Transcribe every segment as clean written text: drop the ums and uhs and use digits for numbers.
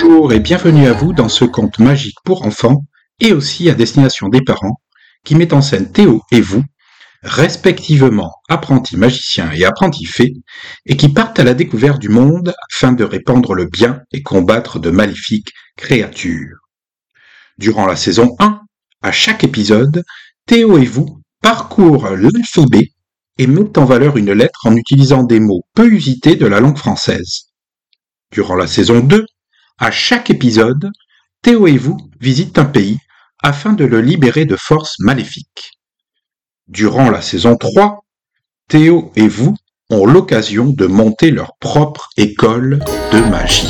Bonjour et bienvenue à vous dans ce conte magique pour enfants et aussi à destination des parents qui met en scène Théo et vous, respectivement apprentis magiciens et apprentis fées, et qui partent à la découverte du monde afin de répandre le bien et combattre de maléfiques créatures. Durant la saison 1, à chaque épisode, Théo et vous parcourent l'alphabet et mettent en valeur une lettre en utilisant des mots peu usités de la langue française. Durant la saison 2, à chaque épisode, Théo et vous visitent un pays afin de le libérer de forces maléfiques. Durant la saison 3, Théo et vous ont l'occasion de monter leur propre école de magie.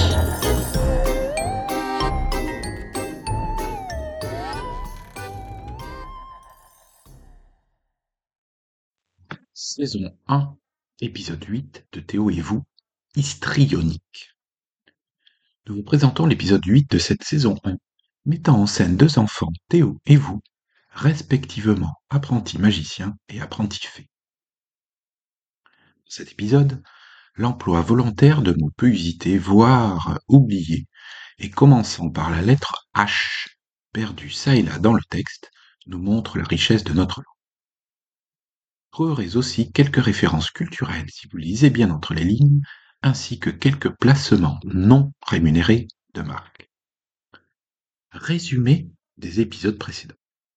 Saison 1, épisode 8 de Théo et vous, histrionique. Nous vous présentons l'épisode 8 de cette saison 1, mettant en scène deux enfants, Théo et vous, respectivement apprentis magiciens et apprentis fées. Dans cet épisode, l'emploi volontaire de mots peu usités, voire oubliés, et commençant par la lettre H, perdue çà et là dans le texte, nous montre la richesse de notre langue. Trouverez aussi quelques références culturelles si vous lisez bien entre les lignes, ainsi que quelques placements non rémunérés de marque. Résumé des épisodes précédents.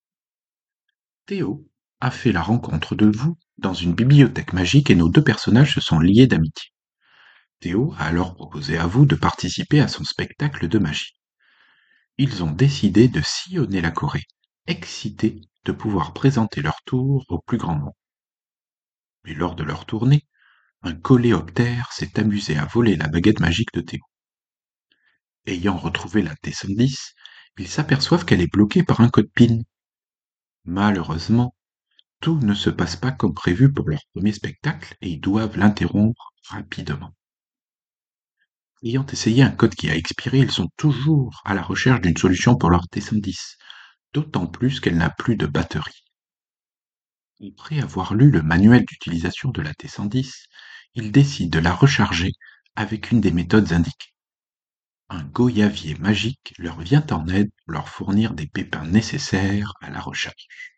Théo a fait la rencontre de vous dans une bibliothèque magique et nos deux personnages se sont liés d'amitié. Théo a alors proposé à vous de participer à son spectacle de magie. Ils ont décidé de sillonner la Corée, excités de pouvoir présenter leur tour au plus grand nombre. Mais lors de leur tournée, un coléoptère s'est amusé à voler la baguette magique de Théo. Ayant retrouvé la T-110, ils s'aperçoivent qu'elle est bloquée par un code PIN. Malheureusement, tout ne se passe pas comme prévu pour leur premier spectacle et ils doivent l'interrompre rapidement. Ayant essayé un code qui a expiré, ils sont toujours à la recherche d'une solution pour leur T-110, d'autant plus qu'elle n'a plus de batterie. Après avoir lu le manuel d'utilisation de la T-110, ils décident de la recharger avec une des méthodes indiquées. Un goyavier magique leur vient en aide pour leur fournir des pépins nécessaires à la recharge.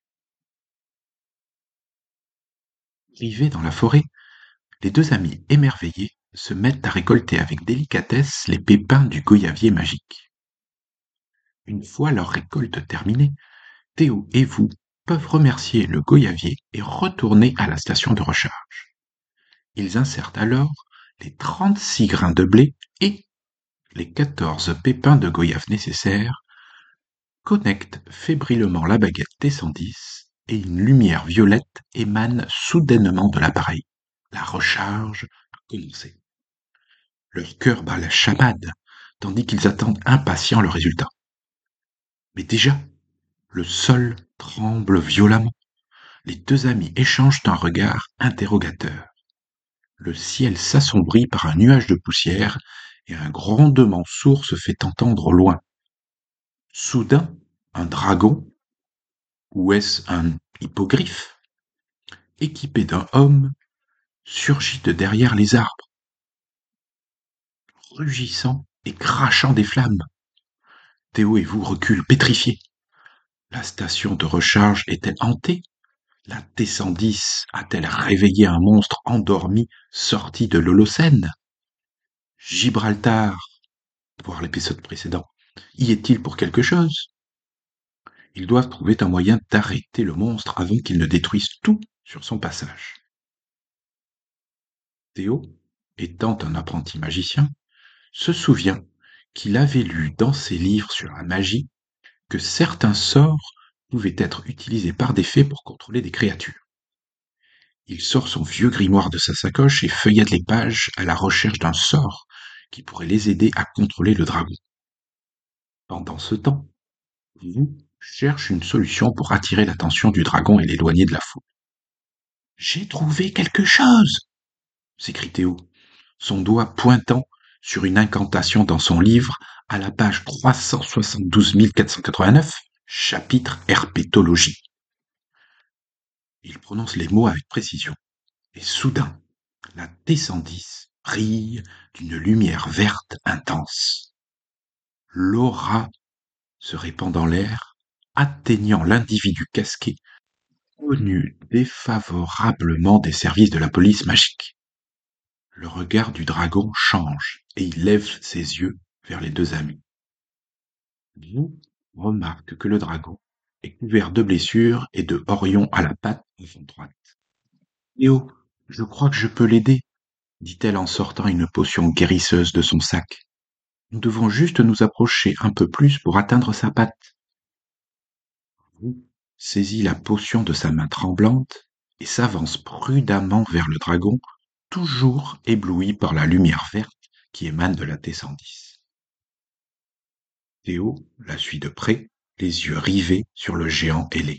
Arrivés dans la forêt, les deux amis émerveillés se mettent à récolter avec délicatesse les pépins du goyavier magique. Une fois leur récolte terminée, Théo et vous peuvent remercier le goyavier et retourner à la station de recharge. Ils insèrent alors les 36 grains de blé et les 14 pépins de goyave nécessaires, connectent fébrilement la baguette T-110 et une lumière violette émane soudainement de l'appareil. La recharge a commencé. Leur cœur bat la chamade, tandis qu'ils attendent impatients le résultat. Mais déjà, le sol tremble violemment. Les deux amis échangent un regard interrogateur. Le ciel s'assombrit par un nuage de poussière et un grondement sourd se fait entendre au loin. Soudain, un dragon, ou est-ce un hippogriffe, équipé d'un homme, surgit de derrière les arbres, rugissant et crachant des flammes. Théo et vous reculent pétrifiés. La station de recharge est-elle hantée? La T-110 a-t-elle réveillé un monstre endormi sorti de l'Holocène? Gibraltar, voir l'épisode précédent, y est-il pour quelque chose? Ils doivent trouver un moyen d'arrêter le monstre avant qu'il ne détruise tout sur son passage. Théo, étant un apprenti magicien, se souvient qu'il avait lu dans ses livres sur la magie que certains sorts pouvaient être utilisés par des fées pour contrôler des créatures. Il sort son vieux grimoire de sa sacoche et feuillette les pages à la recherche d'un sort qui pourrait les aider à contrôler le dragon. Pendant ce temps, vous cherche une solution pour attirer l'attention du dragon et l'éloigner de la foule. J'ai trouvé quelque chose! S'écrie Théo, son doigt pointant sur une incantation dans son livre à la page 372 489, chapitre Herpétologie. Il prononce les mots avec précision, et soudain, la T-110 brille d'une lumière verte intense. L'aura se répand dans l'air, atteignant l'individu casqué, connu défavorablement des services de la police magique. Le regard du dragon change et il lève ses yeux vers les deux amis. Vous remarque que le dragon est couvert de blessures et de horions à la patte avant droite. Léo, je crois que je peux l'aider, dit-elle en sortant une potion guérisseuse de son sac. Nous devons juste nous approcher un peu plus pour atteindre sa patte. Vous saisit la potion de sa main tremblante et s'avance prudemment vers le dragon, toujours ébloui par la lumière verte qui émane de la T-110. Théo la suit de près, les yeux rivés sur le géant ailé.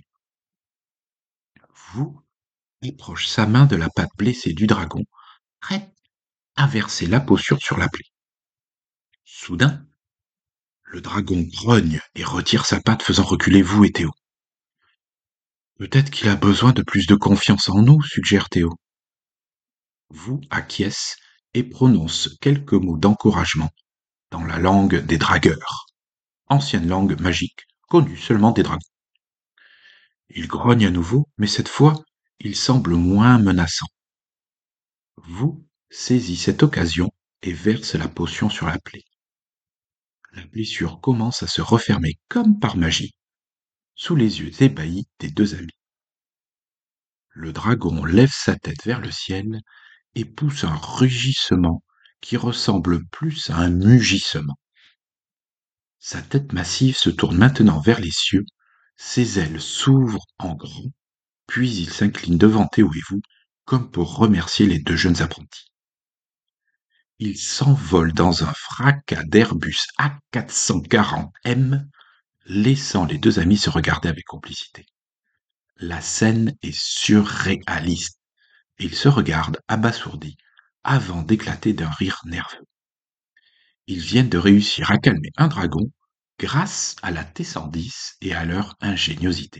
Vous approche sa main de la patte blessée du dragon, prête à verser la potion sur la plaie. Soudain, le dragon grogne et retire sa patte, faisant reculer vous et Théo. Peut-être qu'il a besoin de plus de confiance en nous, suggère Théo. Vous acquiesce et prononce quelques mots d'encouragement dans la langue des dragueurs, ancienne langue magique connue seulement des dragons. Il grogne à nouveau, mais cette fois, il semble moins menaçant. Vous saisit cette occasion et verse la potion sur la plaie. La blessure commence à se refermer comme par magie, sous les yeux ébahis des deux amis. Le dragon lève sa tête vers le ciel et pousse un rugissement qui ressemble plus à un mugissement. Sa tête massive se tourne maintenant vers les cieux, ses ailes s'ouvrent en grand, puis il s'incline devant Théo et vous, comme pour remercier les deux jeunes apprentis. Il s'envole dans un fracas d'Airbus A440M, laissant les deux amis se regarder avec complicité. La scène est surréaliste. Ils se regardent abasourdis avant d'éclater d'un rire nerveux. Ils viennent de réussir à calmer un dragon grâce à la T-110 et à leur ingéniosité.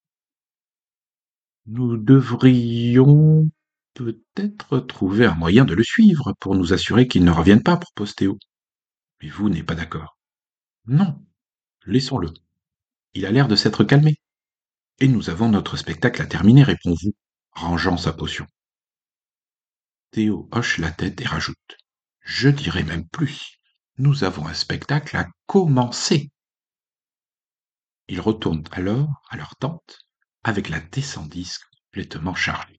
Nous devrions peut-être trouver un moyen de le suivre pour nous assurer qu'il ne revienne pas, propose Théo. Mais vous n'êtes pas d'accord. Non, laissons-le. Il a l'air de s'être calmé. Et nous avons notre spectacle à terminer, répond-vous, rangeant sa potion. Théo hoche la tête et rajoute. Je dirais même plus. Nous avons un spectacle à commencer. Ils retournent alors à leur tente avec la T-110 complètement chargée.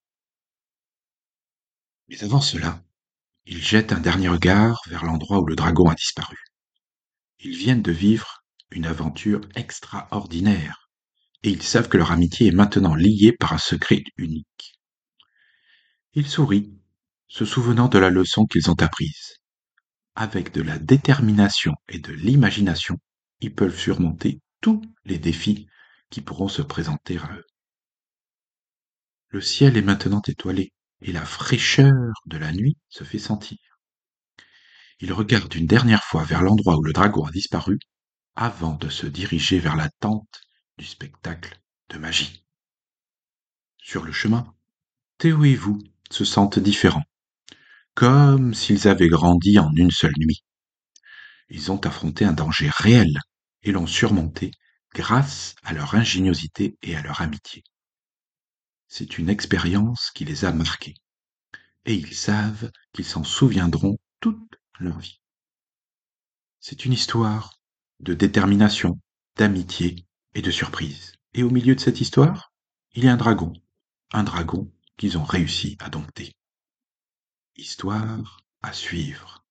Mais avant cela, ils jettent un dernier regard vers l'endroit où le dragon a disparu. Ils viennent de vivre une aventure extraordinaire et ils savent que leur amitié est maintenant liée par un secret unique. Ils sourient, se souvenant de la leçon qu'ils ont apprise. Avec de la détermination et de l'imagination, ils peuvent surmonter tous les défis qui pourront se présenter à eux. Le ciel est maintenant étoilé et la fraîcheur de la nuit se fait sentir. Ils regardent une dernière fois vers l'endroit où le dragon a disparu avant de se diriger vers la tente du spectacle de magie. Sur le chemin, Théo et vous se sentent différents, comme s'ils avaient grandi en une seule nuit. Ils ont affronté un danger réel et l'ont surmonté grâce à leur ingéniosité et à leur amitié. C'est une expérience qui les a marqués et ils savent qu'ils s'en souviendront toute leur vie. C'est une histoire de détermination, d'amitié et de surprise. Et au milieu de cette histoire, il y a un dragon qu'ils ont réussi à dompter. Histoire à suivre.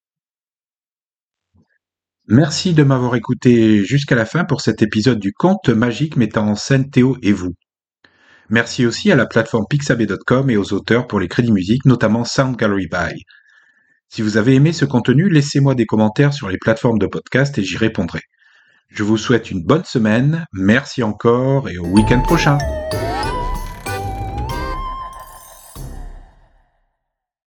Merci de m'avoir écouté jusqu'à la fin pour cet épisode du conte magique mettant en scène Théo et vous. Merci aussi à la plateforme pixabay.com et aux auteurs pour les crédits musique, notamment Sound Gallery By. Si vous avez aimé ce contenu, laissez-moi des commentaires sur les plateformes de podcast et j'y répondrai. Je vous souhaite une bonne semaine, merci encore et au week-end prochain.